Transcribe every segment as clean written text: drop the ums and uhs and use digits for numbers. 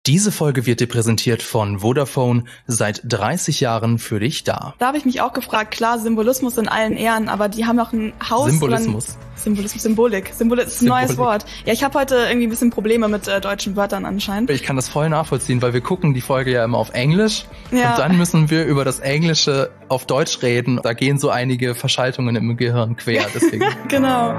Diese Folge wird dir präsentiert von Vodafone, seit 30 Jahren für dich da. Da habe ich mich auch gefragt, klar, Symbolismus in allen Ehren, aber die haben auch ein Haus... Symbolik ist ein neues Wort. Ja, ich habe heute irgendwie ein bisschen Probleme mit deutschen Wörtern anscheinend. Ich kann das voll nachvollziehen, weil wir gucken die Folge ja immer auf Englisch und dann müssen wir über das Englische auf Deutsch reden. Da gehen so einige Verschaltungen im Gehirn quer, deswegen. Genau.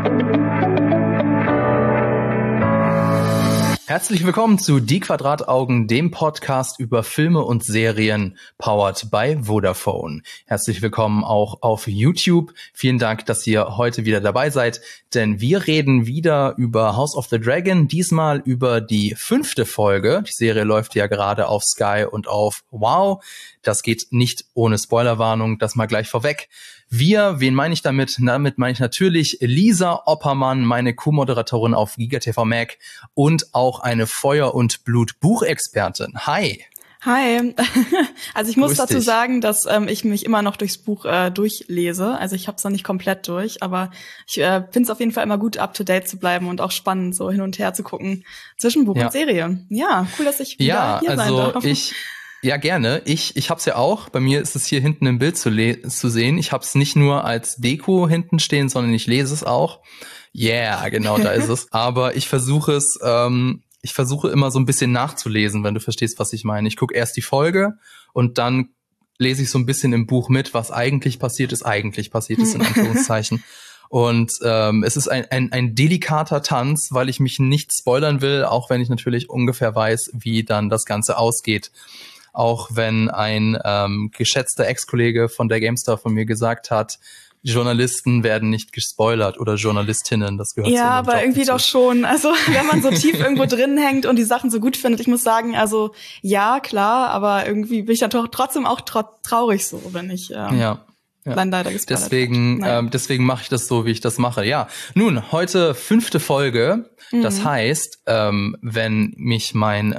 Herzlich willkommen zu Die Quadrataugen, dem Podcast über Filme und Serien, powered by Vodafone. Herzlich willkommen auch auf YouTube. Vielen Dank, dass ihr heute wieder dabei seid, denn wir reden wieder über House of the Dragon, diesmal über die 5. Folge. Die Serie läuft ja gerade auf Sky und auf Wow. Das geht nicht ohne Spoilerwarnung, das mal gleich vorweg. Wen meine ich damit? Damit meine ich natürlich Lisa Oppermann, meine Co-Moderatorin auf GigaTV Mac und auch eine Feuer- und Blut-Buchexpertin. Hi! Hi. Also ich muss dazu sagen, dass ich mich immer noch durchs Buch durchlese. Also ich habe es noch nicht komplett durch, aber ich finde es auf jeden Fall immer gut, up-to-date zu bleiben und auch spannend, so hin und her zu gucken zwischen Buch und Serie. Ja, cool, dass ich wieder hier sein darf. Ja, gerne. Ich hab's ja auch. Bei mir ist es hier hinten im Bild zu sehen. Ich hab's nicht nur als Deko hinten stehen, sondern ich lese es auch. Yeah, genau, da ist es. Aber ich versuche immer so ein bisschen nachzulesen, wenn du verstehst, was ich meine. Ich gucke erst die Folge und dann lese ich so ein bisschen im Buch mit, was eigentlich passiert ist, in Anführungszeichen. Und es ist ein delikater Tanz, weil ich mich nicht spoilern will, auch wenn ich natürlich ungefähr weiß, wie dann das Ganze ausgeht. Auch wenn ein geschätzter Ex-Kollege von der GameStar von mir gesagt hat, Journalisten werden nicht gespoilert oder Journalistinnen, das gehört zu unserem Job aber irgendwie dazu. Doch schon. Also wenn man so tief irgendwo drin hängt und die Sachen so gut findet, ich muss sagen, also ja, klar, aber irgendwie bin ich dann trotzdem auch traurig so, wenn ich dann leider gespoilert werde. Deswegen mache ich das so, wie ich das mache. Ja, nun, heute 5. Folge. Das heißt, wenn mich meine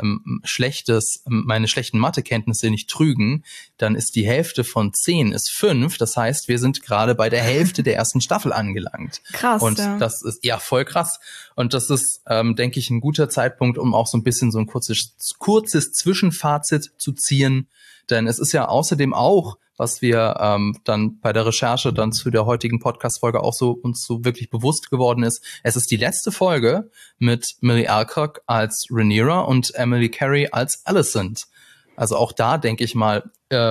schlechten Mathekenntnisse nicht trügen, dann ist die Hälfte von 10 ist 5. Das heißt, wir sind gerade bei der Hälfte der ersten Staffel angelangt. Krass, und das ist voll krass. Und das ist, denke ich, ein guter Zeitpunkt, um auch so ein bisschen so ein kurzes Zwischenfazit zu ziehen. Denn es ist ja außerdem auch, was wir dann bei der Recherche dann zu der heutigen Podcast-Folge auch so uns so wirklich bewusst geworden ist. Es ist die letzte Folge mit Millie Alcock als Rhaenyra und Emily Carey als Alicent. Also auch da denke ich mal,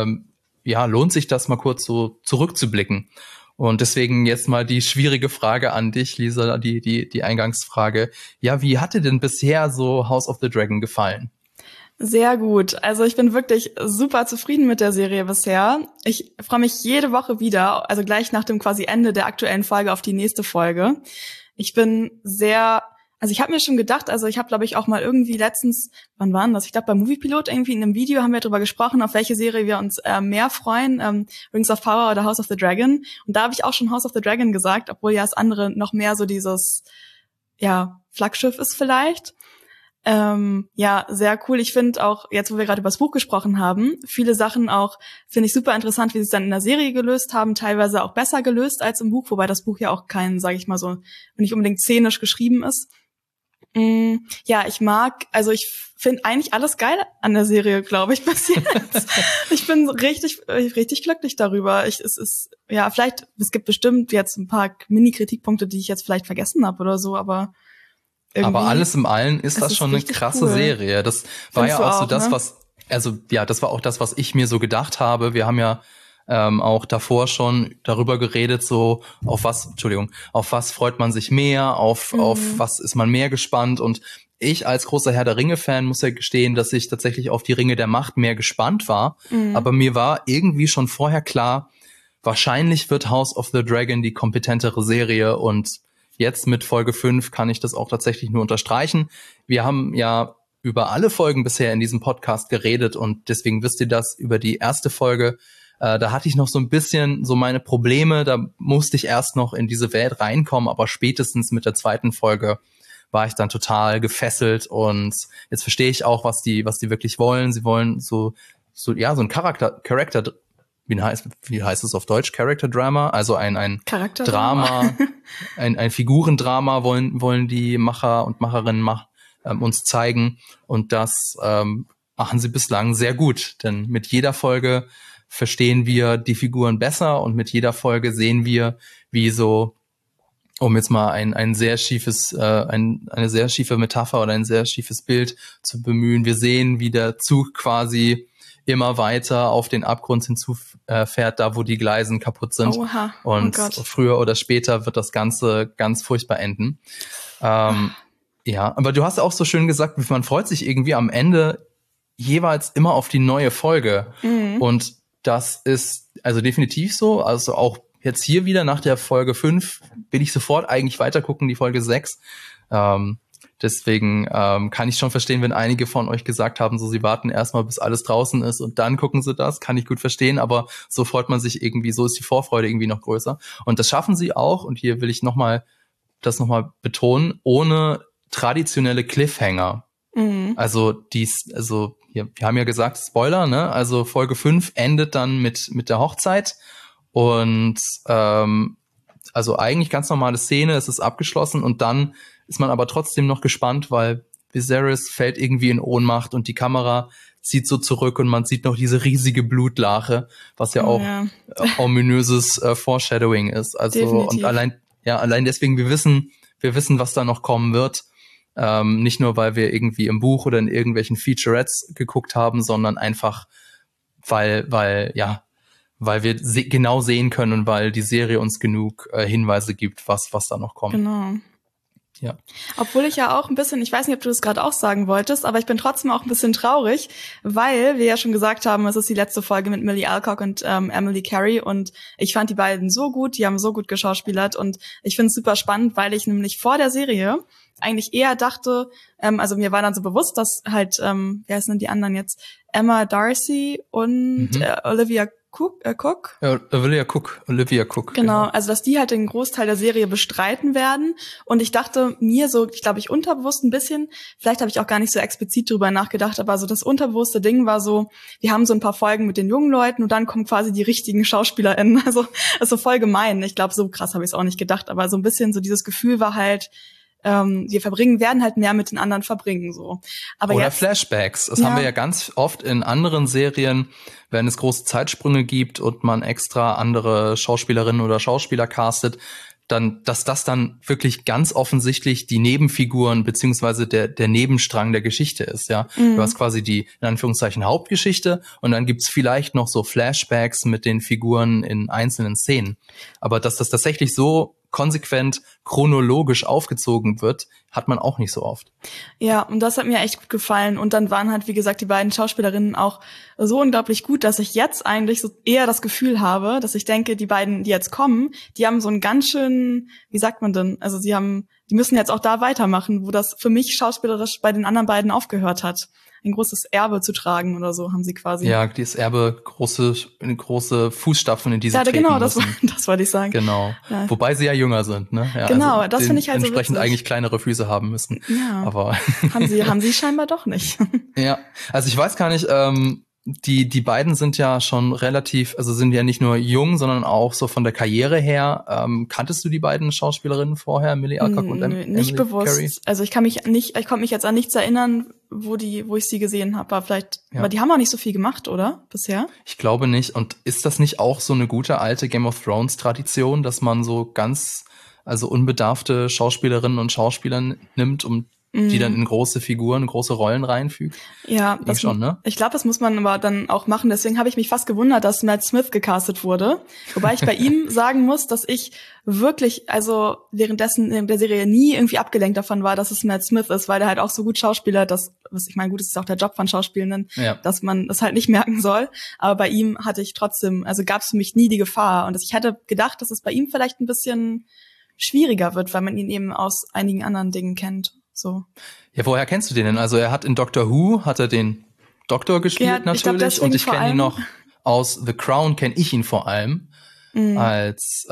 lohnt sich das mal kurz so zurückzublicken. Und deswegen jetzt mal die schwierige Frage an dich, Lisa, die Eingangsfrage. Ja, wie hat dir denn bisher so House of the Dragon gefallen? Sehr gut. Also ich bin wirklich super zufrieden mit der Serie bisher. Ich freue mich jede Woche wieder, also gleich nach dem quasi Ende der aktuellen Folge auf die nächste Folge. Ich habe mir schon gedacht, also ich habe, glaube ich, auch mal irgendwie letztens, wann war das? Ich glaube, bei Moviepilot irgendwie in einem Video haben wir darüber gesprochen, auf welche Serie wir uns mehr freuen, Rings of Power oder House of the Dragon. Und da habe ich auch schon House of the Dragon gesagt, obwohl ja das andere noch mehr so dieses, Flaggschiff ist vielleicht. Sehr cool. Ich finde auch, jetzt wo wir gerade über das Buch gesprochen haben, viele Sachen auch, finde ich super interessant, wie sie es dann in der Serie gelöst haben, teilweise auch besser gelöst als im Buch, wobei das Buch ja auch kein, sage ich mal so, nicht unbedingt szenisch geschrieben ist. Ich finde eigentlich alles geil an der Serie, glaube ich, bis jetzt. Ich bin richtig glücklich darüber. Es gibt bestimmt jetzt ein paar Mini-Kritikpunkte, die ich jetzt vielleicht vergessen habe oder so, aber alles im Allen ist das schon eine krasse Serie. Das war ja auch so das, das war auch das, was ich mir so gedacht habe. Wir haben ja auch davor schon darüber geredet, so auf was freut man sich mehr, auf was ist man mehr gespannt. Und ich als großer Herr der Ringe-Fan muss ja gestehen, dass ich tatsächlich auf die Ringe der Macht mehr gespannt war. Aber mir war irgendwie schon vorher klar, wahrscheinlich wird House of the Dragon die kompetentere Serie, und jetzt mit Folge 5 kann ich das auch tatsächlich nur unterstreichen. Wir haben ja über alle Folgen bisher in diesem Podcast geredet und deswegen wisst ihr das über die erste Folge. Da hatte ich noch so ein bisschen so meine Probleme, da musste ich erst noch in diese Welt reinkommen, aber spätestens mit der 2. Folge war ich dann total gefesselt und jetzt verstehe ich auch, was die wirklich wollen. Sie wollen so ein Charakter, wie heißt es auf Deutsch? Character Drama, also ein Drama, ein Figurendrama wollen die Macher und Macherinnen uns zeigen. Und das machen sie bislang sehr gut, denn mit jeder Folge verstehen wir die Figuren besser und mit jeder Folge sehen wir, wie so, um jetzt mal eine sehr schiefe Metapher oder ein sehr schiefes Bild zu bemühen. Wir sehen, wie der Zug quasi immer weiter auf den Abgrund hinzufährt, da wo die Gleisen kaputt sind. Oha. Und früher oder später wird das Ganze ganz furchtbar enden. Ja, aber du hast auch so schön gesagt, man freut sich irgendwie am Ende jeweils immer auf die neue Folge. Mhm. Und das ist also definitiv so. Also auch jetzt hier wieder nach der Folge 5 will ich sofort eigentlich weitergucken, die Folge 6. Deswegen kann ich schon verstehen, wenn einige von euch gesagt haben, so sie warten erstmal, bis alles draußen ist und dann gucken sie das. Kann ich gut verstehen, aber so freut man sich irgendwie, so ist die Vorfreude irgendwie noch größer. Und das schaffen sie auch, und hier will ich das nochmal betonen, ohne traditionelle Cliffhanger. Mhm. Also wir haben ja gesagt, Spoiler, ne? Also Folge 5 endet dann mit der Hochzeit und also eigentlich ganz normale Szene, es ist abgeschlossen und dann ist man aber trotzdem noch gespannt, weil Viserys fällt irgendwie in Ohnmacht und die Kamera zieht so zurück und man sieht noch diese riesige Blutlache, was ja auch ominöses Foreshadowing ist. Also definitiv. Und allein deswegen, wir wissen, was da noch kommen wird. Nicht nur, weil wir irgendwie im Buch oder in irgendwelchen Featurettes geguckt haben, sondern einfach, weil wir genau sehen können und weil die Serie uns genug Hinweise gibt, was da noch kommt. Genau. Ja. Obwohl ich ja auch ein bisschen, ich weiß nicht, ob du das gerade auch sagen wolltest, aber ich bin trotzdem auch ein bisschen traurig, weil wir ja schon gesagt haben, es ist die letzte Folge mit Millie Alcock und Emily Carey und ich fand die beiden so gut, die haben so gut geschauspielert und ich finde es super spannend, weil ich nämlich vor der Serie eigentlich eher dachte, also mir war dann so bewusst, dass halt, wer sind denn die anderen jetzt? Emma Darcy und Olivia Cook. Ja, Olivia Cook. Genau, also dass die halt den Großteil der Serie bestreiten werden. Und ich dachte mir so, ich glaube, ich unterbewusst ein bisschen, vielleicht habe ich auch gar nicht so explizit drüber nachgedacht, aber so das unterbewusste Ding war so, wir haben so ein paar Folgen mit den jungen Leuten und dann kommen quasi die richtigen SchauspielerInnen. Also so voll gemein. Ich glaube, so krass habe ich es auch nicht gedacht, aber so ein bisschen so dieses Gefühl war halt, wir werden halt mehr mit den anderen verbringen, so. Aber oder jetzt, Flashbacks. Das haben wir ja ganz oft in anderen Serien, wenn es große Zeitsprünge gibt und man extra andere Schauspielerinnen oder Schauspieler castet, dann, dass das dann wirklich ganz offensichtlich die Nebenfiguren beziehungsweise der Nebenstrang der Geschichte ist, ja. Du hast quasi die, in Anführungszeichen, Hauptgeschichte und dann gibt's vielleicht noch so Flashbacks mit den Figuren in einzelnen Szenen. Aber dass das tatsächlich so konsequent chronologisch aufgezogen wird, hat man auch nicht so oft. Ja, und das hat mir echt gut gefallen. Und dann waren halt, wie gesagt, die beiden Schauspielerinnen auch so unglaublich gut, dass ich jetzt eigentlich so eher das Gefühl habe, dass ich denke, die beiden, die jetzt kommen, die haben so einen ganz schönen, wie sagt man denn, also die müssen jetzt auch da weitermachen, wo das für mich schauspielerisch bei den anderen beiden aufgehört hat. Ein großes Erbe zu tragen oder so haben sie quasi. Ja, dieses Erbe, große Fußstapfen in diese treten genau, müssen. Das wollte ich sagen. Genau. Ja. Wobei sie ja jünger sind, ne? Ja, genau, also das finde ich halt so entsprechend witzig. eigentlich kleinere Füße haben müssen. Ja. Aber haben sie scheinbar doch nicht. Ja, also ich weiß gar nicht, die beiden sind ja schon relativ, also sind ja nicht nur jung, sondern auch so von der Karriere her. Kanntest du die beiden Schauspielerinnen vorher, Millie Alcock und Emily nicht bewusst. Carey? Also ich konnte mich jetzt an nichts erinnern, wo ich sie gesehen habe. Aber die haben auch nicht so viel gemacht, oder? Bisher? Ich glaube nicht. Und ist das nicht auch so eine gute alte Game of Thrones Tradition, dass man so also unbedarfte Schauspielerinnen und Schauspieler nimmt, um die dann in große Figuren, große Rollen reinfügt? Ja, das schon, ne? Ich glaube, das muss man aber dann auch machen. Deswegen habe ich mich fast gewundert, dass Matt Smith gecastet wurde. Wobei ich bei ihm sagen muss, dass ich wirklich, also währenddessen in der Serie nie irgendwie abgelenkt davon war, dass es Matt Smith ist, weil der halt auch so gut schauspielert, ich meine, gut, es ist auch der Job von Schauspielenden, dass man das halt nicht merken soll. Aber bei ihm hatte ich trotzdem, also gab es für mich nie die Gefahr. Und ich hätte gedacht, dass es bei ihm vielleicht ein bisschen schwieriger wird, weil man ihn eben aus einigen anderen Dingen kennt. So. Ja, woher kennst du den denn? Also er hat in Doctor Who, hat er den Doktor gespielt natürlich und ich kenne ihn noch aus The Crown, kenne ich ihn vor allem als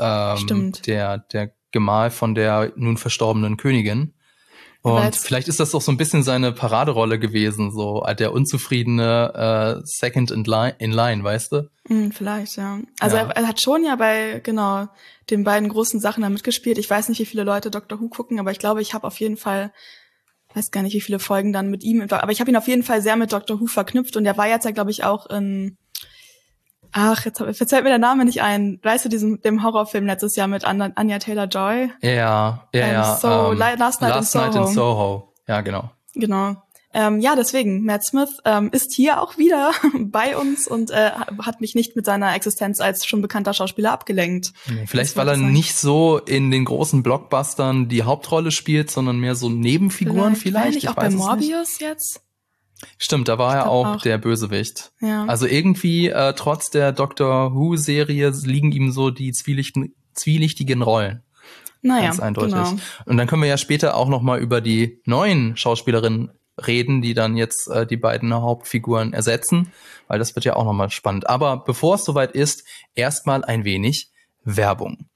der Gemahl von der nun verstorbenen Königin. Und vielleicht ist das doch so ein bisschen seine Paraderolle gewesen, so der unzufriedene Second in line, weißt du? Vielleicht, ja. Also er hat schon ja bei, genau, den beiden großen Sachen da mitgespielt. Ich weiß nicht, wie viele Leute Doctor Who gucken, aber ich glaube, ich habe auf jeden Fall weiß gar nicht, wie viele Folgen dann mit ihm, aber ich habe ihn auf jeden Fall sehr mit Doctor Who verknüpft und er war jetzt ja, glaube ich, auch in jetzt fällt mir der Name nicht ein. Weißt du, dem Horrorfilm letztes Jahr mit Anya Taylor-Joy? Ja. Last Night in Soho. Ja, genau. Genau. Deswegen, Matt Smith ist hier auch wieder bei uns und hat mich nicht mit seiner Existenz als schon bekannter Schauspieler abgelenkt. Vielleicht, weil er nicht so in den großen Blockbustern die Hauptrolle spielt, sondern mehr so Nebenfiguren vielleicht. Ich auch bei Morbius jetzt? Stimmt, da war er auch der Bösewicht. Ja. Also irgendwie, trotz der Doctor Who-Serie liegen ihm so die zwielichtigen Rollen. Naja, ganz eindeutig. Genau. Und dann können wir ja später auch noch mal über die neuen Schauspielerinnen reden, die dann jetzt die beiden Hauptfiguren ersetzen, weil das wird ja auch noch mal spannend. Aber bevor es soweit ist, erstmal ein wenig Werbung.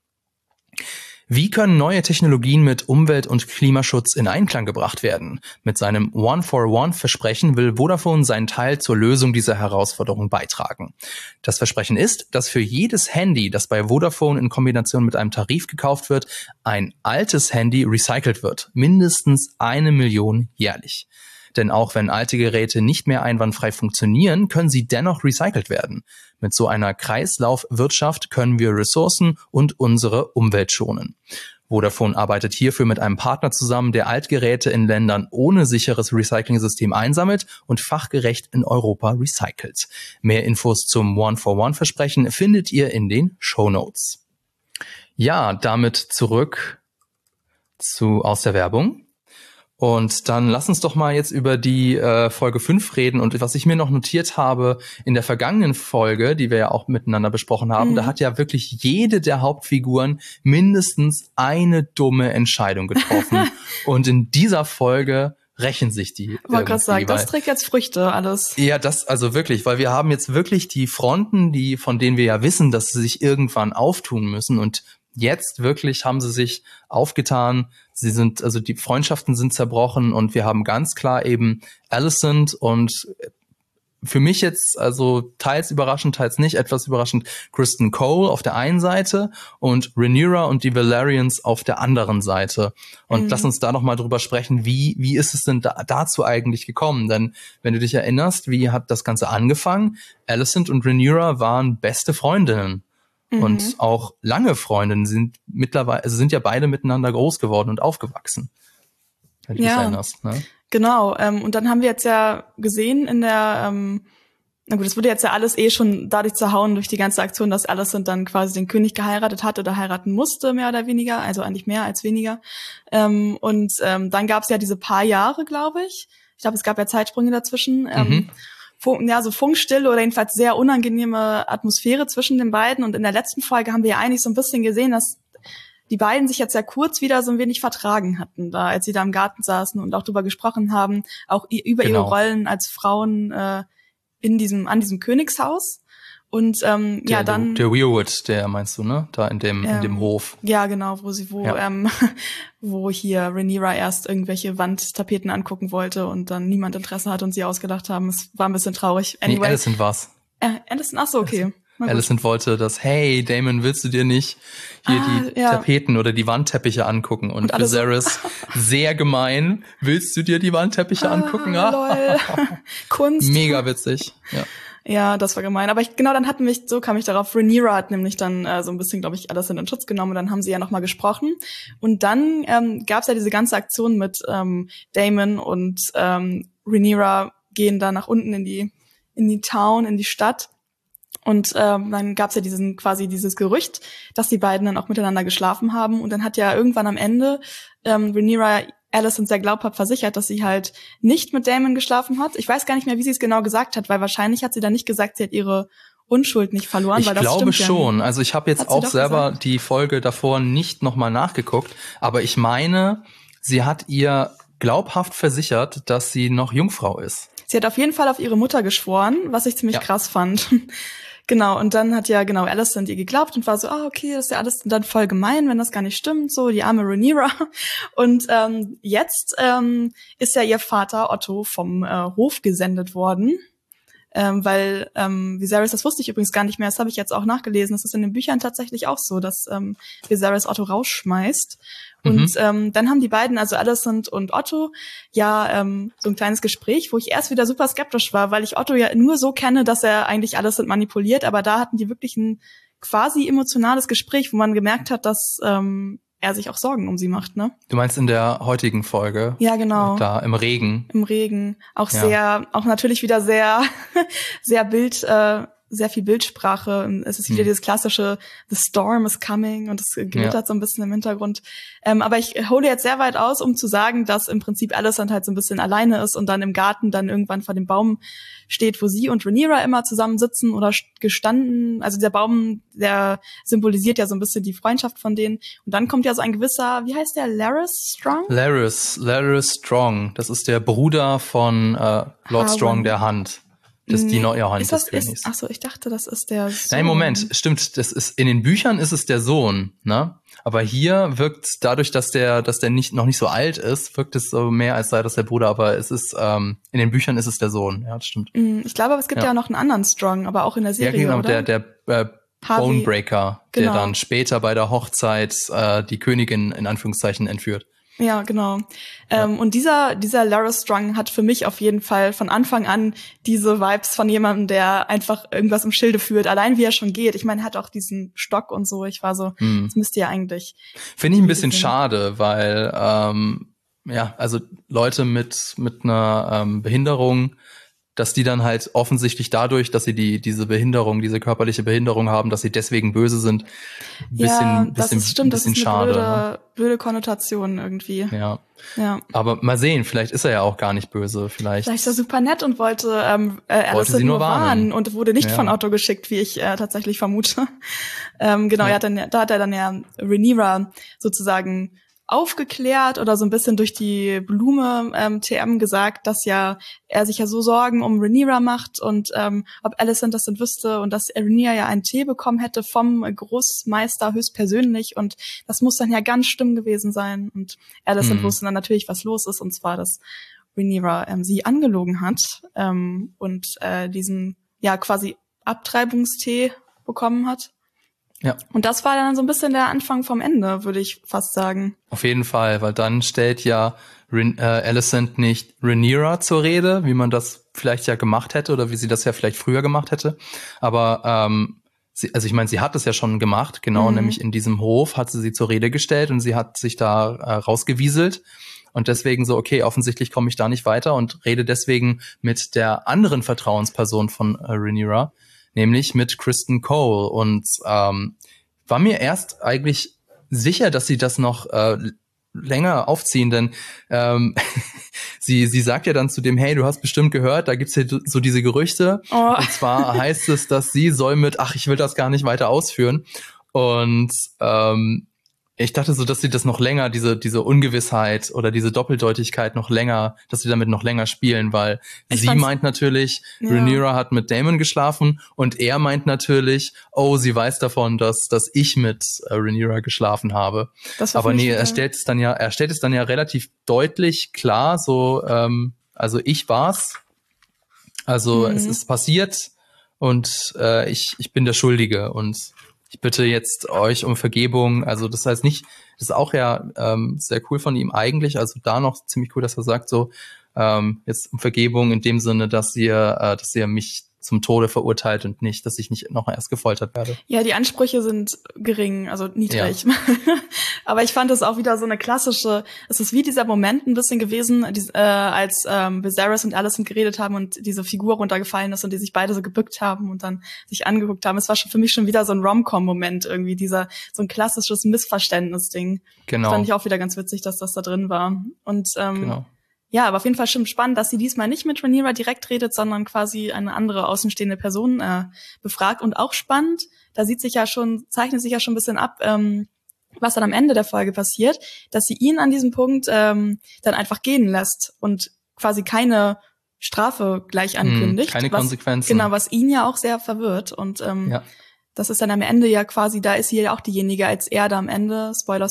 Wie können neue Technologien mit Umwelt- und Klimaschutz in Einklang gebracht werden? Mit seinem One-for-One-Versprechen will Vodafone seinen Teil zur Lösung dieser Herausforderung beitragen. Das Versprechen ist, dass für jedes Handy, das bei Vodafone in Kombination mit einem Tarif gekauft wird, ein altes Handy recycelt wird. Mindestens 1 Million jährlich. Denn auch wenn alte Geräte nicht mehr einwandfrei funktionieren, können sie dennoch recycelt werden. Mit so einer Kreislaufwirtschaft können wir Ressourcen und unsere Umwelt schonen. Vodafone arbeitet hierfür mit einem Partner zusammen, der Altgeräte in Ländern ohne sicheres Recycling-System einsammelt und fachgerecht in Europa recycelt. Mehr Infos zum One-for-One-Versprechen findet ihr in den Shownotes. Ja, damit zurück aus der Werbung. Und dann lass uns doch mal jetzt über die Folge 5 reden. Und was ich mir noch notiert habe in der vergangenen Folge, die wir ja auch miteinander besprochen haben, da hat ja wirklich jede der Hauptfiguren mindestens eine dumme Entscheidung getroffen. Und in dieser Folge rächen sich die. Ich wollte gerade sagen, das trägt jetzt Früchte alles. Ja, das also wirklich, weil wir haben jetzt wirklich die Fronten, von denen wir ja wissen, dass sie sich irgendwann auftun müssen. Und jetzt wirklich haben sie sich aufgetan. Die Freundschaften sind zerbrochen und wir haben ganz klar eben Alicent und für mich jetzt, also teils überraschend, teils nicht, etwas überraschend, Kristen Cole auf der einen Seite und Rhaenyra und die Valerians auf der anderen Seite. Und lass uns da noch mal drüber sprechen, wie ist es denn dazu eigentlich gekommen? Denn wenn du dich erinnerst, wie hat das Ganze angefangen? Alicent und Rhaenyra waren beste Freundinnen. Und auch lange Freundinnen sind ja beide miteinander groß geworden und aufgewachsen. Wenn du dich erinnerst, ne? Genau. Und dann haben wir jetzt ja gesehen in der, das wurde jetzt ja alles schon dadurch zerhauen durch die ganze Aktion, dass Alicent dann quasi den König geheiratet hat oder heiraten musste, mehr oder weniger. Also eigentlich mehr als weniger. Dann gab es ja diese paar Jahre, glaube ich. Ich glaube, es gab ja Zeitsprünge dazwischen. So Funkstille oder jedenfalls sehr unangenehme Atmosphäre zwischen den beiden. Und in der letzten Folge haben wir ja eigentlich so ein bisschen gesehen, dass die beiden sich jetzt ja kurz wieder so ein wenig vertragen hatten, da als sie da im Garten saßen und auch drüber gesprochen haben, auch über ihre Rollen als Frauen an diesem Königshaus. Und der Weirwood, der meinst du, ne? Da in dem Hof. Ja, genau, wo hier Rhaenyra erst irgendwelche Wandtapeten angucken wollte und dann niemand Interesse hat und sie ausgedacht haben. Es war ein bisschen traurig. Anyway. Nee, Alicent war's. Alicent, ach so, okay. Alicent wollte das, hey Damon, willst du dir nicht hier die Tapeten oder die Wandteppiche angucken? Und Viserys, sehr gemein, willst du dir die Wandteppiche angucken? Lol. Kunst. Mega witzig, ja. Ja, das war gemein. Aber so kam ich darauf, Rhaenyra hat nämlich dann so ein bisschen, glaube ich, alles in den Schutz genommen und dann haben sie ja nochmal gesprochen. Und dann gab es ja diese ganze Aktion mit Daemon und Rhaenyra gehen da nach unten in die Town, in die Stadt. Und dann gab es ja dieses Gerücht, dass die beiden dann auch miteinander geschlafen haben. Und dann hat ja irgendwann am Ende Rhaenyra Alicent sehr glaubhaft versichert, dass sie halt nicht mit Daemon geschlafen hat. Ich weiß gar nicht mehr, wie sie es genau gesagt hat, weil wahrscheinlich hat sie dann nicht gesagt, sie hat ihre Unschuld nicht verloren. Ich glaube schon. Also ich habe jetzt auch selber die Folge davor nicht nochmal nachgeguckt. Aber ich meine, sie hat ihr glaubhaft versichert, dass sie noch Jungfrau ist. Sie hat auf jeden Fall auf ihre Mutter geschworen, was ich ziemlich krass fand. Genau, und dann hat Alicent ihr geglaubt und war so, okay, das ist ja alles dann voll gemein, wenn das gar nicht stimmt, so die arme Rhaenyra. Und jetzt ist ja ihr Vater Otto vom Hof gesendet worden, weil Viserys, das wusste ich übrigens gar nicht mehr, das habe ich jetzt auch nachgelesen, das ist in den Büchern tatsächlich auch so, dass Viserys Otto rausschmeißt. Und dann haben die beiden, also Alicent und Otto, ja so ein kleines Gespräch, wo ich erst wieder super skeptisch war, weil ich Otto ja nur so kenne, dass er eigentlich Alicent manipuliert, aber da hatten die wirklich ein quasi emotionales Gespräch, wo man gemerkt hat, dass er sich auch Sorgen um sie macht, ne? Du meinst in der heutigen Folge? Ja, genau. Da im Regen. Im Regen. Auch auch natürlich wieder sehr, sehr viel Bildsprache. Es ist wieder dieses klassische The Storm is coming und es glittert so ein bisschen im Hintergrund. Aber ich hole jetzt sehr weit aus, um zu sagen, dass im Prinzip Alicent halt so ein bisschen alleine ist und dann im Garten dann irgendwann vor dem Baum steht, wo sie und Rhaenyra immer zusammen sitzen oder gestanden. Also der Baum, der symbolisiert ja so ein bisschen die Freundschaft von denen. Und dann kommt ja so ein gewisser, wie heißt der, Larys Strong? Larys Strong. Das ist der Bruder von Lord Strong der Hand. Das ist die neue Hand des Königs. Ach so, ich dachte, das ist der Sohn. Nein, Moment, stimmt. Das ist in den Büchern ist es der Sohn, ne? Aber hier wirkt dadurch, dass der noch nicht so alt ist, wirkt es so mehr, als sei das der Bruder. Aber es ist in den Büchern ist es der Sohn. Ja, das stimmt. Ich glaube, aber es gibt ja auch noch einen anderen Strong, aber auch in der Serie, ja, genau, oder? Der Bonebreaker, der dann später bei der Hochzeit die Königin in Anführungszeichen entführt. Ja, genau. Und dieser Larys Strong hat für mich auf jeden Fall von Anfang an diese Vibes von jemandem, der einfach irgendwas im Schilde führt, allein wie er schon geht. Ich meine, er hat auch diesen Stock und so. Ich war so, das müsste ja eigentlich. Finde ich ein bisschen schade, weil also Leute mit einer Behinderung, dass die dann halt offensichtlich dadurch, dass sie diese körperliche Behinderung haben, dass sie deswegen böse sind, das ist eine schade. Blöde Konnotation irgendwie. Ja. Aber mal sehen, vielleicht ist er ja auch gar nicht böse, vielleicht ist er super nett und wollte Alicent nur warnen und wurde nicht von Otto geschickt, wie ich tatsächlich vermute. Da hat er dann ja Rhaenyra sozusagen aufgeklärt oder so ein bisschen durch die Blume TM gesagt, dass ja er sich ja so Sorgen um Rhaenyra macht und ob Alicent das denn wüsste und dass Rhaenyra ja einen Tee bekommen hätte vom Großmeister höchstpersönlich und das muss dann ja ganz schlimm gewesen sein und Alicent wusste dann natürlich, was los ist und zwar, dass Rhaenyra sie angelogen hat und diesen quasi Abtreibungstee bekommen hat. Ja. Und das war dann so ein bisschen der Anfang vom Ende, würde ich fast sagen. Auf jeden Fall, weil dann stellt ja Alicent nicht Rhaenyra zur Rede, wie man das vielleicht ja gemacht hätte oder wie sie das ja vielleicht früher gemacht hätte. Aber sie hat es ja schon gemacht, genau, nämlich in diesem Hof hat sie zur Rede gestellt und sie hat sich da rausgewieselt. Und deswegen so, okay, offensichtlich komme ich da nicht weiter und rede deswegen mit der anderen Vertrauensperson von Rhaenyra, nämlich mit Criston Cole und war mir erst eigentlich sicher, dass sie das noch länger aufziehen, denn sie sagt ja dann zu dem, hey, du hast bestimmt gehört, da gibt's ja so diese Gerüchte und zwar heißt es, dass sie soll ich will das gar nicht weiter ausführen und ich dachte so, dass sie das noch länger, diese Ungewissheit oder diese Doppeldeutigkeit noch länger, dass sie damit noch länger spielen, weil sie meint natürlich, Rhaenyra hat mit Daemon geschlafen und er meint natürlich, sie weiß davon, dass ich mit Rhaenyra geschlafen habe. Aber nee, er stellt es dann ja relativ deutlich klar, so, also ich war's. Also es ist passiert und ich bin der Schuldige und ich bitte jetzt euch um Vergebung. Also das heißt nicht, das ist auch sehr cool von ihm eigentlich. Also da noch ziemlich cool, dass er sagt so, jetzt um Vergebung in dem Sinne, dass ihr mich zum Tode verurteilt und nicht, dass ich nicht noch erst gefoltert werde. Ja, die Ansprüche sind gering, also niedrig. Ja. Aber ich fand es auch wieder so eine klassische, es ist wie dieser Moment ein bisschen gewesen, als Viserys und Alicent geredet haben und diese Figur runtergefallen ist und die sich beide so gebückt haben und dann sich angeguckt haben. Es war für mich schon wieder so ein Rom-Com-Moment irgendwie, so ein klassisches Missverständnis-Ding. Genau. Fand ich auch wieder ganz witzig, dass das da drin war. Und genau. Ja, aber auf jeden Fall stimmt spannend, dass sie diesmal nicht mit Rhaenyra direkt redet, sondern quasi eine andere außenstehende Person befragt. Und auch spannend, da zeichnet sich ja schon ein bisschen ab, was dann am Ende der Folge passiert, dass sie ihn an diesem Punkt dann einfach gehen lässt und quasi keine Strafe gleich ankündigt. Keine Konsequenzen. Genau, was ihn ja auch sehr verwirrt. Und das ist dann am Ende ja quasi, da ist sie ja auch diejenige, als er da am Ende, Spoiler,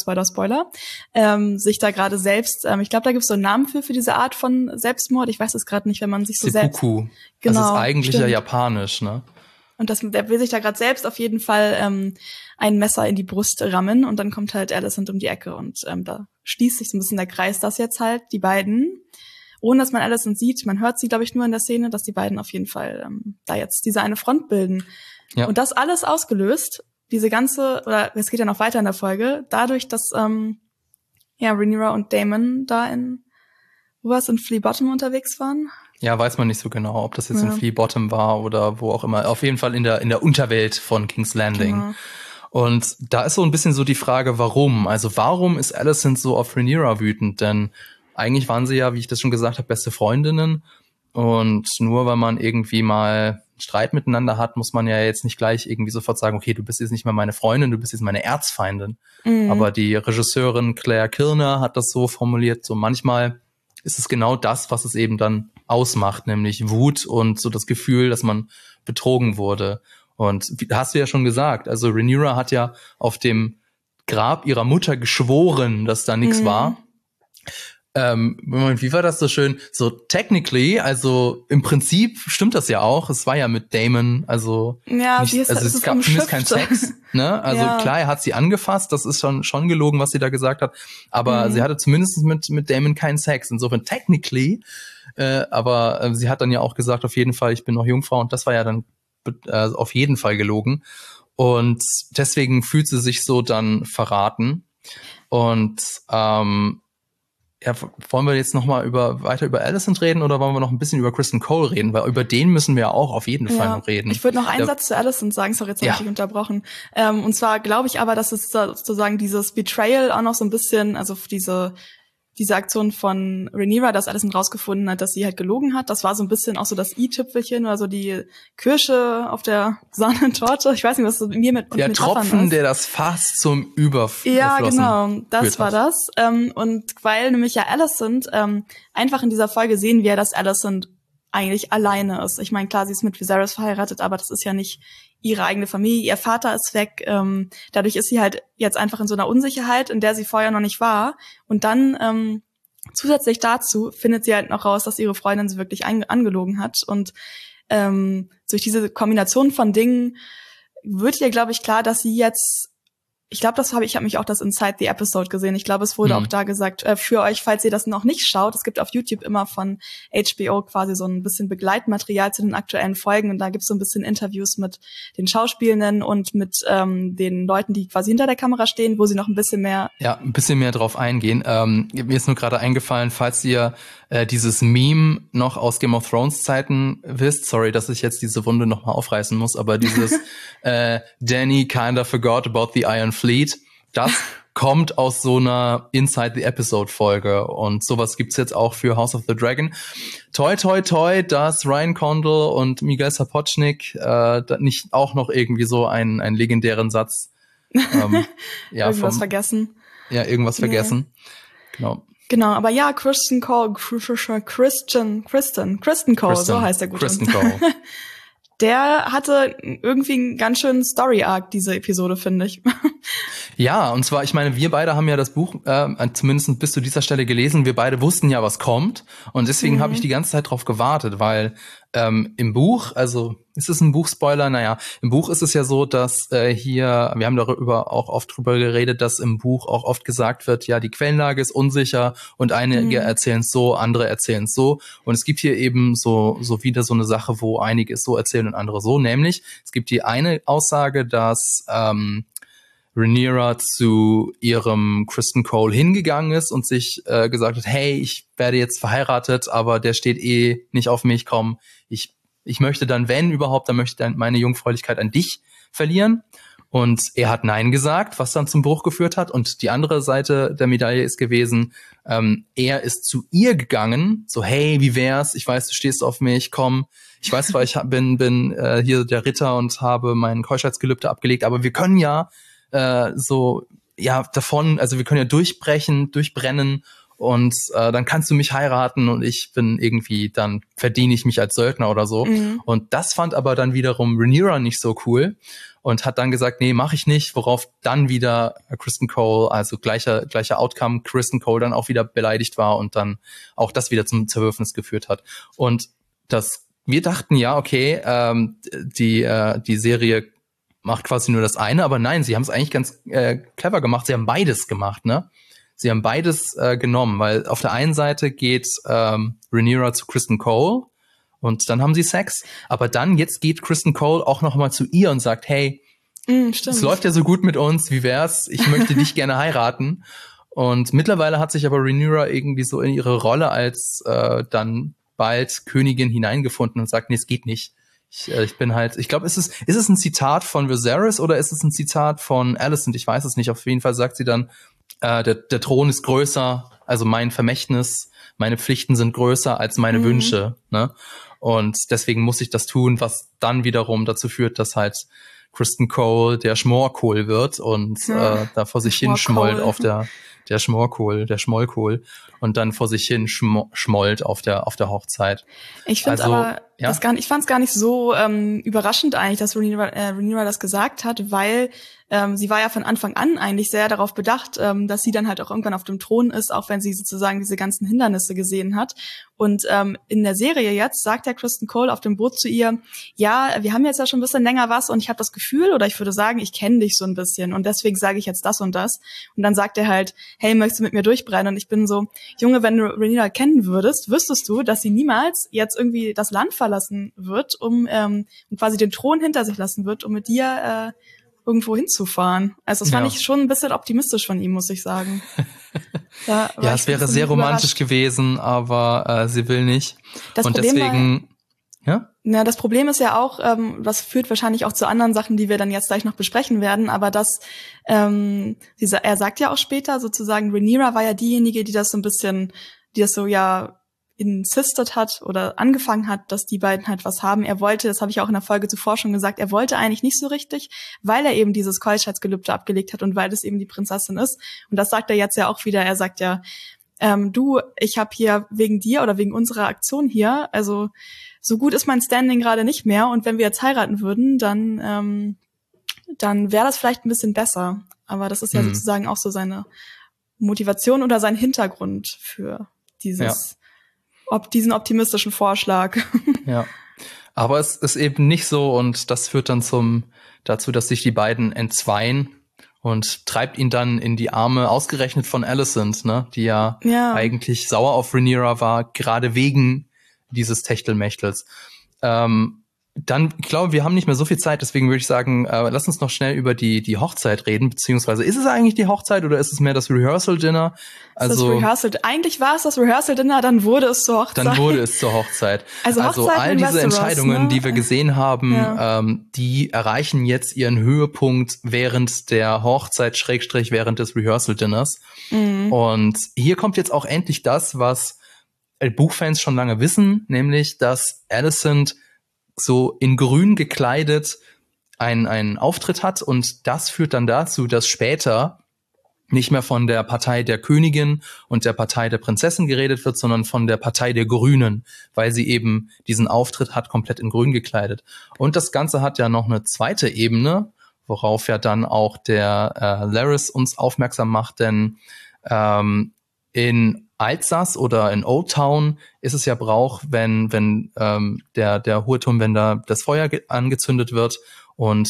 sich da gerade selbst, ich glaube, da gibt es so einen Namen für diese Art von Selbstmord. Ich weiß es gerade nicht, wenn man sich so Seppuku. selbst... Genau, das ist eigentlich stimmt. ja japanisch, ne? Und der will sich da gerade selbst auf jeden Fall ein Messer in die Brust rammen und dann kommt halt Alicent um die Ecke und da schließt sich so ein bisschen der Kreis, dass jetzt halt die beiden, ohne dass man Alicent sieht, man hört sie, glaube ich, nur in der Szene, dass die beiden auf jeden Fall da jetzt diese eine Front bilden. Ja. Und das alles ausgelöst, diese ganze, oder es geht ja noch weiter in der Folge, dadurch, dass Rhaenyra und Daemon da in Flea Bottom unterwegs waren. Ja, weiß man nicht so genau, ob das jetzt in Flea Bottom war oder wo auch immer. Auf jeden Fall in der Unterwelt von King's Landing. Genau. Und da ist so ein bisschen so die Frage, warum? Also warum ist Alicent so auf Rhaenyra wütend? Denn eigentlich waren sie ja, wie ich das schon gesagt habe, beste Freundinnen. Und nur weil man irgendwie mal Streit miteinander hat, muss man ja jetzt nicht gleich irgendwie sofort sagen, okay, du bist jetzt nicht mehr meine Freundin, du bist jetzt meine Erzfeindin. Mhm. Aber die Regisseurin Claire Kilner hat das so formuliert, so manchmal ist es genau das, was es eben dann ausmacht, nämlich Wut und so das Gefühl, dass man betrogen wurde. Und hast du ja schon gesagt, also Rhaenyra hat ja auf dem Grab ihrer Mutter geschworen, dass da nichts war. Wie war das so schön? So technically, also im Prinzip stimmt das ja auch. Es war ja mit Damon, also ja, nicht, also es gab zumindest keinen Sex. Ne? Also klar, er hat sie angefasst, das ist schon gelogen, was sie da gesagt hat. Aber sie hatte zumindest mit Damon keinen Sex. Insofern technically, aber sie hat dann ja auch gesagt, auf jeden Fall, ich bin noch Jungfrau und das war ja dann auf jeden Fall gelogen. Und deswegen fühlt sie sich so dann verraten. Und ja, wollen wir jetzt noch mal weiter über Alicent reden oder wollen wir noch ein bisschen über Criston Cole reden? Weil über den müssen wir ja auch auf jeden Fall noch reden. Ich würde noch einen Satz zu Alicent sagen, sorry, jetzt habe ich dich unterbrochen. Und zwar glaube ich aber, dass es sozusagen dieses Betrayal auch noch so ein bisschen, also diese Aktion von Rhaenyra, dass Alicent rausgefunden hat, dass sie halt gelogen hat, das war so ein bisschen auch so das i-Tüpfelchen oder so die Kirsche auf der Sahnetorte. Ich weiß nicht, was das mir mit der Tropfen, ist. Der das fast zum Überflossen. Ja, genau, das war das. Und weil nämlich ja Alicent, einfach in dieser Folge sehen wir, dass Alicent eigentlich alleine ist. Ich meine, klar, sie ist mit Viserys verheiratet, aber das ist ja nicht ihre eigene Familie. Ihr Vater ist weg. Dadurch ist sie halt jetzt einfach in so einer Unsicherheit, in der sie vorher noch nicht war. Und dann zusätzlich dazu findet sie halt noch raus, dass ihre Freundin sie wirklich angelogen hat. Und durch diese Kombination von Dingen wird ihr, glaube ich, klar, dass sie jetzt, ich glaube, ich habe mich auch das Inside the Episode gesehen. Ich glaube, es wurde auch da gesagt, für euch, falls ihr das noch nicht schaut, es gibt auf YouTube immer von HBO quasi so ein bisschen Begleitmaterial zu den aktuellen Folgen und da gibt es so ein bisschen Interviews mit den Schauspielenden und mit den Leuten, die quasi hinter der Kamera stehen, wo sie noch ein bisschen mehr drauf eingehen. Mir ist nur gerade eingefallen, falls ihr dieses Meme noch aus Game of Thrones Zeiten wisst, sorry, dass ich jetzt diese Wunde noch mal aufreißen muss, aber dieses Dany kinda forgot about the Iron Fleet, das kommt aus so einer Inside the Episode Folge und sowas gibt's jetzt auch für House of the Dragon. Toi, toi, toi, dass Ryan Condal und Miguel Sapochnik nicht auch noch irgendwie so einen legendären Satz irgendwas vergessen. Ja, irgendwas vergessen. Genau, aber ja, Criston Cole, so heißt der gut. Criston Cole. Der hatte irgendwie einen ganz schönen Story-Arc, diese Episode, finde ich. Ja, und zwar, ich meine, wir beide haben ja das Buch zumindest bis zu dieser Stelle gelesen. Wir beide wussten ja, was kommt. Und deswegen habe ich die ganze Zeit drauf gewartet, weil im Buch, also ist es ein Buchspoiler? Naja, im Buch ist es ja so, dass wir haben darüber auch oft drüber geredet, dass im Buch auch oft gesagt wird, ja, die Quellenlage ist unsicher und einige erzählen es so, andere erzählen es so. Und es gibt hier eben so wieder so eine Sache, wo einige es so erzählen und andere so. Nämlich, es gibt die eine Aussage, dass Rhaenyra zu ihrem Criston Cole hingegangen ist und sich gesagt hat, hey, ich werde jetzt verheiratet, aber der steht nicht auf mich, komm, ich möchte dann, wenn überhaupt, dann möchte ich dann meine Jungfräulichkeit an dich verlieren. Und er hat Nein gesagt, was dann zum Bruch geführt hat. Und die andere Seite der Medaille ist gewesen, er ist zu ihr gegangen, so, hey, wie wär's? Ich weiß, du stehst auf mich, komm. Ich weiß zwar, ich bin hier der Ritter und habe mein Keuschheitsgelübde abgelegt, aber wir können ja wir können ja durchbrennen und dann kannst du mich heiraten und ich bin irgendwie, dann verdiene ich mich als Söldner oder so. Und das fand aber dann wiederum Rhaenyra nicht so cool und hat dann gesagt, nee, mache ich nicht, worauf dann wieder Criston Cole, also gleicher Outcome, Criston Cole dann auch wieder beleidigt war und dann auch das wieder zum Zerwürfnis geführt hat. Und wir dachten, ja, okay, die Serie macht quasi nur das eine, aber nein, sie haben es eigentlich ganz clever gemacht. Sie haben beides gemacht, ne? Sie haben beides genommen, weil auf der einen Seite geht Rhaenyra zu Criston Cole und dann haben sie Sex, aber dann jetzt geht Criston Cole auch noch mal zu ihr und sagt, hey, es läuft ja so gut mit uns, wie wär's? Ich möchte dich gerne heiraten. Und mittlerweile hat sich aber Rhaenyra irgendwie so in ihre Rolle als dann bald Königin hineingefunden und sagt, nee, es geht nicht. Ich bin halt, ich glaube, ist es ein Zitat von Viserys oder ist es ein Zitat von Alicent? Ich weiß es nicht. Auf jeden Fall sagt sie dann, der Thron ist größer, also mein Vermächtnis, meine Pflichten sind größer als meine Wünsche, ne? Und deswegen muss ich das tun, was dann wiederum dazu führt, dass halt Criston Cole der Schmorkohl wird und da vor sich hin schmollt auf der Schmollkohl und dann vor sich hin schmollt auf der Hochzeit. Ich finde aber, ja? Ich fand es gar nicht so überraschend eigentlich, dass Rhaenyra das gesagt hat, weil sie war ja von Anfang an eigentlich sehr darauf bedacht, dass sie dann halt auch irgendwann auf dem Thron ist, auch wenn sie sozusagen diese ganzen Hindernisse gesehen hat. Und in der Serie jetzt sagt der Criston Cole auf dem Boot zu ihr, ja, wir haben jetzt ja schon ein bisschen länger was und ich habe das Gefühl, oder ich würde sagen, ich kenne dich so ein bisschen und deswegen sage ich jetzt das und das. Und dann sagt er halt, hey, möchtest du mit mir durchbrennen? Und ich bin so, Junge, wenn du Rhaenyra kennen würdest, wüsstest du, dass sie niemals jetzt irgendwie das Land verlassen wird, um quasi den Thron hinter sich lassen wird, um mit dir irgendwo hinzufahren. Also das fand ich schon ein bisschen optimistisch von ihm, muss ich sagen. Ja, es wäre sehr romantisch gewesen, aber sie will nicht. Und deswegen, ja? Ja, das Problem ist ja auch, das führt wahrscheinlich auch zu anderen Sachen, die wir dann jetzt gleich noch besprechen werden, aber dass er sagt ja auch später sozusagen, Rhaenyra war ja diejenige, die das so ja insisted hat oder angefangen hat, dass die beiden halt was haben. Er wollte, das habe ich auch in der Folge zuvor schon gesagt, er wollte eigentlich nicht so richtig, weil er eben dieses Keuschheitsgelübde abgelegt hat und weil es eben die Prinzessin ist. Und das sagt er jetzt ja auch wieder. Er sagt ja, ich habe hier wegen dir oder wegen unserer Aktion hier, also so gut ist mein Standing gerade nicht mehr und wenn wir jetzt heiraten würden, dann wäre das vielleicht ein bisschen besser. Aber das ist ja sozusagen auch so seine Motivation oder sein Hintergrund für diesen optimistischen Vorschlag. Ja, aber es ist eben nicht so und das führt dann dazu, dass sich die beiden entzweien und treibt ihn dann in die Arme, ausgerechnet von Alicent, ne, die ja eigentlich sauer auf Rhaenyra war, gerade wegen dieses Techtelmechtels. Dann, ich glaube, wir haben nicht mehr so viel Zeit, deswegen würde ich sagen, lass uns noch schnell über die Hochzeit reden, beziehungsweise ist es eigentlich die Hochzeit oder ist es mehr das Rehearsal-Dinner? Eigentlich war es das Rehearsal-Dinner, dann wurde es zur Hochzeit. Also all diese Entscheidungen, ne? Die wir gesehen haben, die erreichen jetzt ihren Höhepunkt während der Hochzeit, / während des Rehearsal-Dinners. Und hier kommt jetzt auch endlich das, was Buchfans schon lange wissen, nämlich, dass Alicent so in grün gekleidet einen Auftritt hat und das führt dann dazu, dass später nicht mehr von der Partei der Königin und der Partei der Prinzessin geredet wird, sondern von der Partei der Grünen, weil sie eben diesen Auftritt hat, komplett in grün gekleidet. Und das Ganze hat ja noch eine zweite Ebene, worauf ja dann auch der Larys uns aufmerksam macht, denn in Alsace oder in Old Town ist es ja Brauch, wenn der hohe Turm, wenn da das Feuer angezündet wird und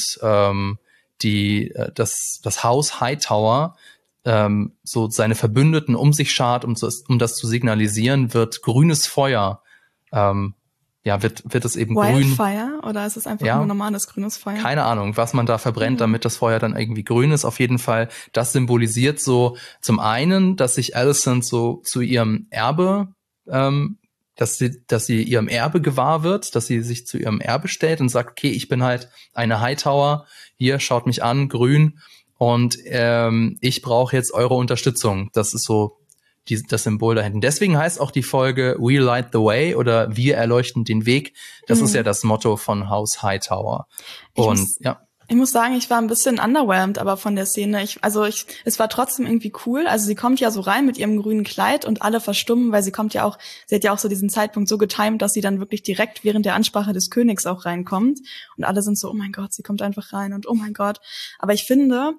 das Haus Hightower so seine Verbündeten um sich schart, um das zu signalisieren, wird grünes Feuer wird es eben grün. Wildfire oder ist es einfach nur normales grünes Feuer? Keine Ahnung, was man da verbrennt, damit das Feuer dann irgendwie grün ist. Auf jeden Fall, das symbolisiert so zum einen, dass sich Alicent so zu ihrem Erbe, dass sie ihrem Erbe gewahr wird, dass sie sich zu ihrem Erbe stellt und sagt, okay, ich bin halt eine Hightower, hier, schaut mich an, grün und ich brauche jetzt eure Unterstützung. Das ist so das Symbol da hinten. Deswegen heißt auch die Folge We Light the Way oder Wir erleuchten den Weg. Das ist ja das Motto von Haus Hightower. Ich muss sagen, ich war ein bisschen underwhelmed aber von der Szene. Es war trotzdem irgendwie cool. Also sie kommt ja so rein mit ihrem grünen Kleid und alle verstummen, weil sie hat ja auch so diesen Zeitpunkt so getimt, dass sie dann wirklich direkt während der Ansprache des Königs auch reinkommt. Und alle sind so, oh mein Gott, sie kommt einfach rein und oh mein Gott. Aber ich finde,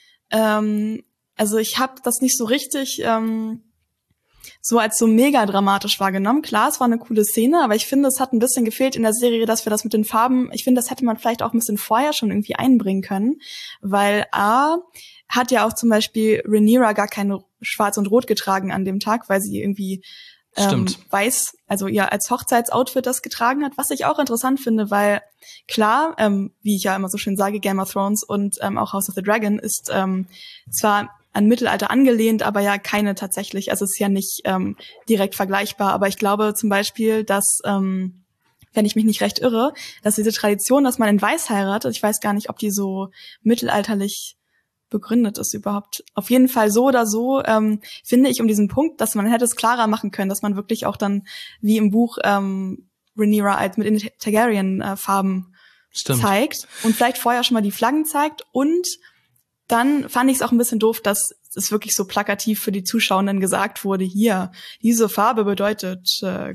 ich habe das nicht so richtig so als so mega dramatisch wahrgenommen. Klar, es war eine coole Szene, aber ich finde, es hat ein bisschen gefehlt in der Serie, dass wir das mit den Farben, ich finde, das hätte man vielleicht auch ein bisschen vorher schon irgendwie einbringen können, weil hat ja auch zum Beispiel Rhaenyra gar kein Schwarz und Rot getragen an dem Tag, weil sie irgendwie weiß, also ja, als Hochzeitsoutfit das getragen hat, was ich auch interessant finde, weil klar, wie ich ja immer so schön sage, Game of Thrones und auch House of the Dragon ist zwar an Mittelalter angelehnt, aber ja keine tatsächlich, also es ist ja nicht direkt vergleichbar, aber ich glaube zum Beispiel, dass, wenn ich mich nicht recht irre, dass diese Tradition, dass man in Weiß heiratet, ich weiß gar nicht, ob die so mittelalterlich begründet ist überhaupt. Auf jeden Fall so oder so, finde ich um diesen Punkt, dass man hätte es klarer machen können, dass man wirklich auch dann, wie im Buch, Rhaenyra als mit den Targaryen-Farben zeigt und vielleicht vorher schon mal die Flaggen zeigt und dann fand ich es auch ein bisschen doof, dass es wirklich so plakativ für die Zuschauenden gesagt wurde, hier, diese Farbe bedeutet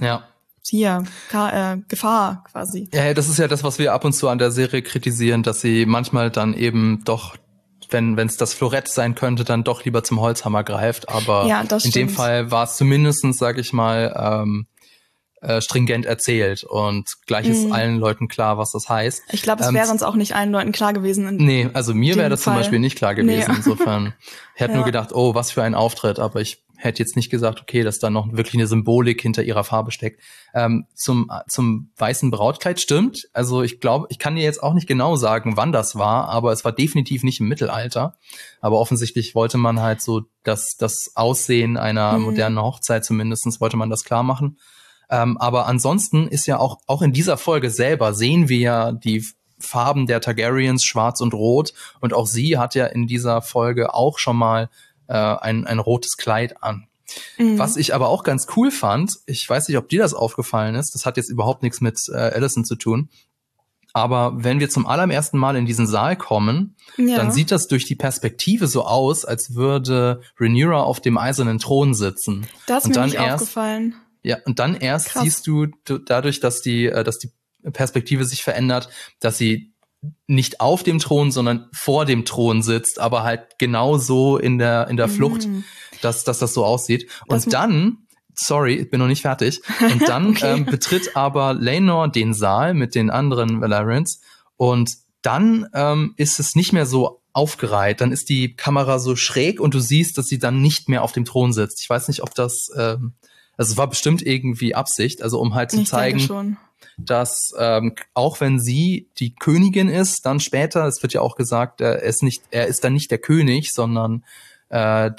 Gefahr quasi. Ja, das ist ja das, was wir ab und zu an der Serie kritisieren, dass sie manchmal dann eben doch, wenn es das Florett sein könnte, dann doch lieber zum Holzhammer greift. Aber ja, in dem Fall war es zumindestens, sag ich mal, stringent erzählt und gleich ist allen Leuten klar, was das heißt. Ich glaube, es wäre uns auch nicht allen Leuten klar gewesen. Nee, also mir wäre das zum Beispiel nicht klar gewesen. Nee. Insofern, ich hätte nur gedacht, oh, was für ein Auftritt, aber ich hätte jetzt nicht gesagt, okay, dass da noch wirklich eine Symbolik hinter ihrer Farbe steckt. Zum weißen Brautkleid stimmt. Also ich glaube, ich kann dir jetzt auch nicht genau sagen, wann das war, aber es war definitiv nicht im Mittelalter. Aber offensichtlich wollte man halt so das Aussehen einer modernen Hochzeit zumindestens wollte man das klar machen. Aber ansonsten ist ja auch in dieser Folge selber sehen wir ja die Farben der Targaryens, schwarz und rot. Und auch sie hat ja in dieser Folge auch schon mal ein rotes Kleid an. Was ich aber auch ganz cool fand, ich weiß nicht, ob dir das aufgefallen ist, das hat jetzt überhaupt nichts mit Alicent zu tun, aber wenn wir zum allerersten Mal in diesen Saal kommen, dann sieht das durch die Perspektive so aus, als würde Rhaenyra auf dem eisernen Thron sitzen. Das ist mir nicht aufgefallen. Ja, und dann erst Krass. Siehst du dadurch, dass die Perspektive sich verändert, dass sie nicht auf dem Thron, sondern vor dem Thron sitzt, aber halt genau so in der Flucht, dass das so aussieht. Und dann, sorry, ich bin noch nicht fertig, und dann okay. Betritt aber Laenor den Saal mit den anderen Velaryons und dann ist es nicht mehr so aufgereiht, dann ist die Kamera so schräg und du siehst, dass sie dann nicht mehr auf dem Thron sitzt. Ich weiß nicht, ob das also es war bestimmt irgendwie Absicht, also um halt zu zeigen, dass auch wenn sie die Königin ist, dann später, es wird ja auch gesagt, er ist dann nicht der König, sondern ich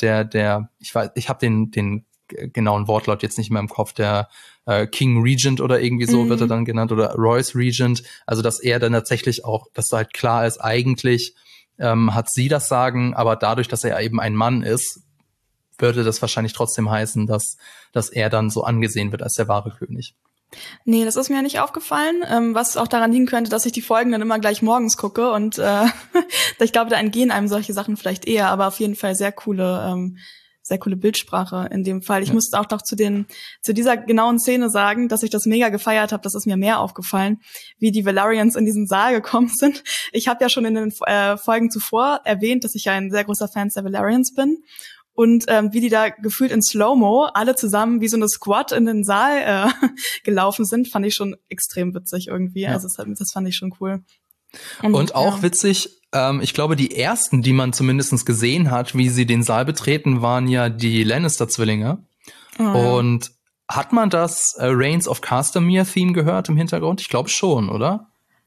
habe den genauen Wortlaut jetzt nicht mehr im Kopf, der King Regent oder irgendwie so wird er dann genannt oder Royce Regent, also dass er dann tatsächlich auch, dass da halt klar ist, eigentlich hat sie das Sagen, aber dadurch, dass er eben ein Mann ist, würde das wahrscheinlich trotzdem heißen, dass er dann so angesehen wird als der wahre König. Nee, das ist mir nicht aufgefallen, was auch daran liegen könnte, dass ich die Folgen dann immer gleich morgens gucke und ich glaube, da entgehen einem solche Sachen vielleicht eher, aber auf jeden Fall sehr coole Bildsprache in dem Fall. Ich musste auch noch zu dieser genauen Szene sagen, dass ich das mega gefeiert habe, das ist mir mehr aufgefallen, wie die Velaryons in diesen Saal gekommen sind. Ich habe ja schon in den Folgen zuvor erwähnt, dass ich ja ein sehr großer Fan der Velaryons bin. Und wie die da gefühlt in Slow-Mo alle zusammen wie so eine Squad in den Saal gelaufen sind, fand ich schon extrem witzig irgendwie. Ja. Also das fand ich schon cool. Und auch witzig, ich glaube, die ersten, die man zumindest gesehen hat, wie sie den Saal betreten, waren ja die Lannister-Zwillinge. Oh, und hat man das Reigns of Castamere-Theme gehört im Hintergrund? Ich glaube schon, oder?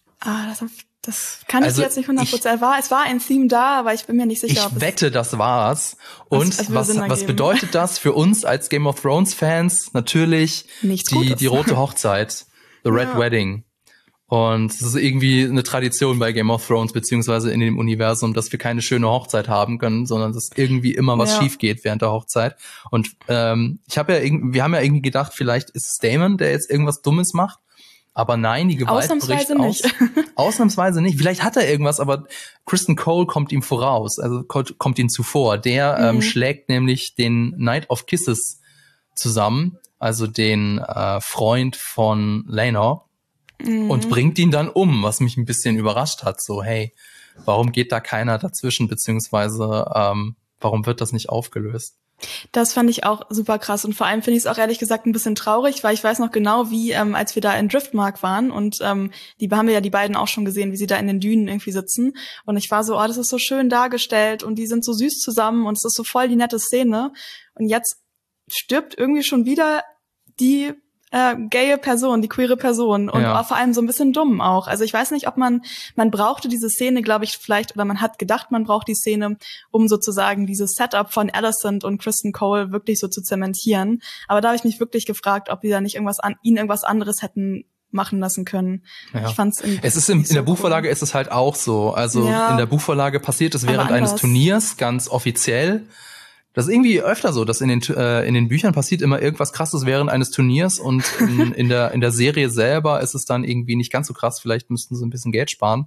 Das kann ich jetzt nicht 100%. Es war ein Theme da, aber ich bin mir nicht sicher. Ich wette, das war's. Und was bedeutet das für uns als Game of Thrones Fans? Natürlich die rote Hochzeit, the Red Wedding. Und es ist irgendwie eine Tradition bei Game of Thrones beziehungsweise in dem Universum, dass wir keine schöne Hochzeit haben können, sondern dass irgendwie immer was schief geht während der Hochzeit. Und wir haben ja irgendwie gedacht, vielleicht ist es Daemon, der jetzt irgendwas Dummes macht. Aber nein, die Gewalt bricht aus. Ausnahmsweise nicht. Vielleicht hat er irgendwas, aber Criston Cole kommt ihm voraus, also kommt ihm zuvor. Der schlägt nämlich den Knight of Kisses zusammen, also den Freund von Laenor, und bringt ihn dann um, was mich ein bisschen überrascht hat. So, hey, warum geht da keiner dazwischen, beziehungsweise warum wird das nicht aufgelöst? Das fand ich auch super krass und vor allem finde ich es auch ehrlich gesagt ein bisschen traurig, weil ich weiß noch genau, wie als wir da in Driftmark waren und haben wir ja die beiden auch schon gesehen, wie sie da in den Dünen irgendwie sitzen und ich war so, das ist so schön dargestellt und die sind so süß zusammen und es ist so voll die nette Szene und jetzt stirbt irgendwie schon wieder die gaye Person, die queere Person und auch vor allem so ein bisschen dumm auch. Also ich weiß nicht, ob man brauchte diese Szene, glaube ich, vielleicht, oder man hat gedacht, man braucht die Szene, um sozusagen dieses Setup von Alicent und Criston Cole wirklich so zu zementieren. Aber da habe ich mich wirklich gefragt, ob die da nicht irgendwas anderes hätten machen lassen können. Ja. Ich fand's in der Buchvorlage ist es halt auch so. Also in der Buchvorlage passiert es während eines Turniers ganz offiziell. Das ist irgendwie öfter so, dass in den Büchern passiert immer irgendwas Krasses während eines Turniers und in der Serie selber ist es dann irgendwie nicht ganz so krass. Vielleicht müssten sie ein bisschen Geld sparen.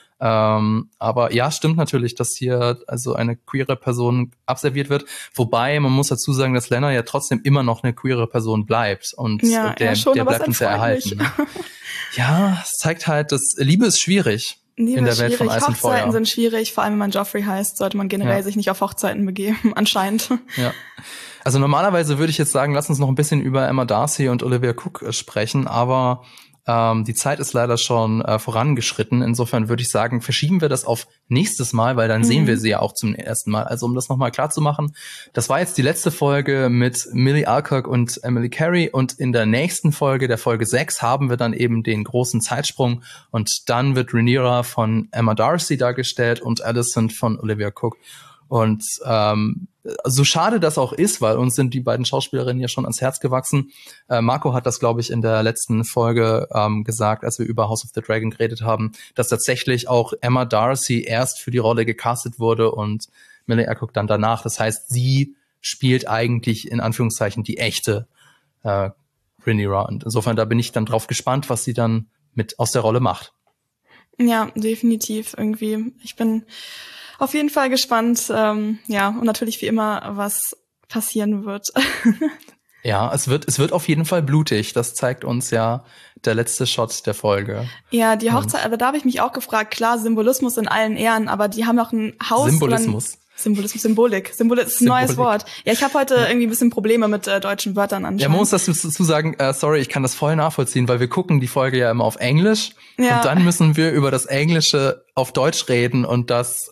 Aber ja, stimmt natürlich, dass hier also eine queere Person abserviert wird. Wobei, man muss dazu sagen, dass Laenor ja trotzdem immer noch eine queere Person bleibt. Und der bleibt uns ja erhalten. Ja, es zeigt halt, dass Liebe ist schwierig. In der Welt von Eis und Feuer. Hochzeiten sind schwierig, vor allem wenn man Joffrey heißt, sollte man generell sich nicht auf Hochzeiten begeben, anscheinend. Ja. Also normalerweise würde ich jetzt sagen, lass uns noch ein bisschen über Emma Darcy und Olivia Cook sprechen, aber die Zeit ist leider schon vorangeschritten. Insofern würde ich sagen, verschieben wir das auf nächstes Mal, weil dann sehen wir sie ja auch zum ersten Mal. Also um das nochmal klar zu machen, das war jetzt die letzte Folge mit Millie Alcock und Emily Carey und in der nächsten Folge, der Folge 6, haben wir dann eben den großen Zeitsprung und dann wird Rhaenyra von Emma Darcy dargestellt und Alicent von Olivia Cook. Und so schade das auch ist, weil uns sind die beiden Schauspielerinnen ja schon ans Herz gewachsen. Marco hat das, glaube ich, in der letzten Folge gesagt, als wir über House of the Dragon geredet haben, dass tatsächlich auch Emma Darcy erst für die Rolle gecastet wurde und Millie Alcock dann danach. Das heißt, sie spielt eigentlich in Anführungszeichen die echte Rhaenyra. Und insofern, da bin ich dann drauf gespannt, was sie dann mit aus der Rolle macht. Ja, definitiv irgendwie. Ich bin auf jeden Fall gespannt, und natürlich wie immer, was passieren wird. Ja, es wird auf jeden Fall blutig. Das zeigt uns ja der letzte Shot der Folge. Ja, die Hochzeit, aber da habe ich mich auch gefragt, klar, Symbolismus in allen Ehren, aber die haben auch ein Haus. Symbolik ist ein neues Wort. Ja, ich habe heute irgendwie ein bisschen Probleme mit deutschen Wörtern anscheinend. Ja, man muss dazu sagen, sorry, ich kann das voll nachvollziehen, weil wir gucken die Folge ja immer auf Englisch und dann müssen wir über das Englische auf Deutsch reden und das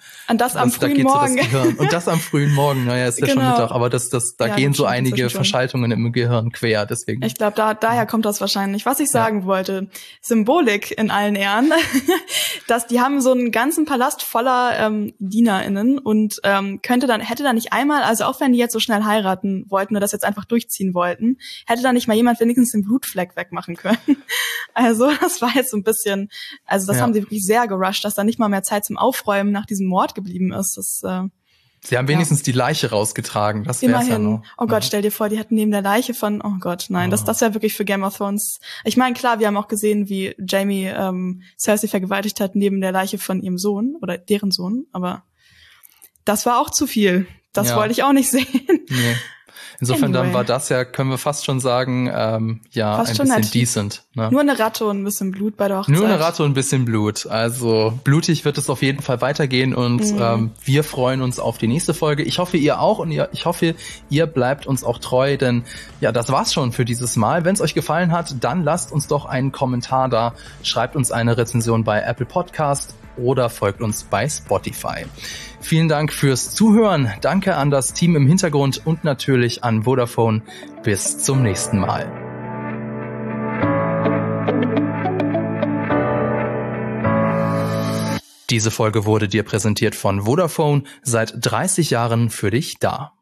am frühen Morgen. Und das am frühen Morgen, naja, ist ja schon Mittag, aber da gehen so einige Verschaltungen im Gehirn quer, deswegen. Ich glaube, daher kommt das wahrscheinlich. Was ich sagen wollte, Symbolik in allen Ehren, dass die haben so einen ganzen Palast voller DienerInnen und hätte da nicht einmal, also auch wenn die jetzt so schnell heiraten wollten oder das jetzt einfach durchziehen wollten, hätte da nicht mal jemand wenigstens den Blutfleck wegmachen können. Also das war jetzt so ein bisschen, also das haben sie wirklich sehr gerusht, dass da nicht mal mehr Zeit zum Aufräumen nach diesem Mord geblieben ist. Sie haben wenigstens die Leiche rausgetragen, das wär's ja noch. Oh Gott, stell dir vor, die hätten neben der Leiche von, oh Gott, nein, das wäre wirklich für Game of Thrones. Ich meine, klar, wir haben auch gesehen, wie Jaime Cersei vergewaltigt hat neben der Leiche von ihrem Sohn oder deren Sohn, aber das war auch zu viel. Das wollte ich auch nicht sehen. Nee. Insofern dann war das ja, können wir fast schon sagen, ein bisschen decent. Ne? Nur eine Ratte und ein bisschen Blut bei der Hochzeit. Nur eine Ratte und ein bisschen Blut. Also blutig wird es auf jeden Fall weitergehen und wir freuen uns auf die nächste Folge. Ich hoffe, ihr auch und ich hoffe, ihr bleibt uns auch treu, denn ja, das war's schon für dieses Mal. Wenn es euch gefallen hat, dann lasst uns doch einen Kommentar da, schreibt uns eine Rezension bei Apple Podcast oder folgt uns bei Spotify. Vielen Dank fürs Zuhören. Danke an das Team im Hintergrund und natürlich an Vodafone. Bis zum nächsten Mal. Diese Folge wurde dir präsentiert von Vodafone, seit 30 Jahren für dich da.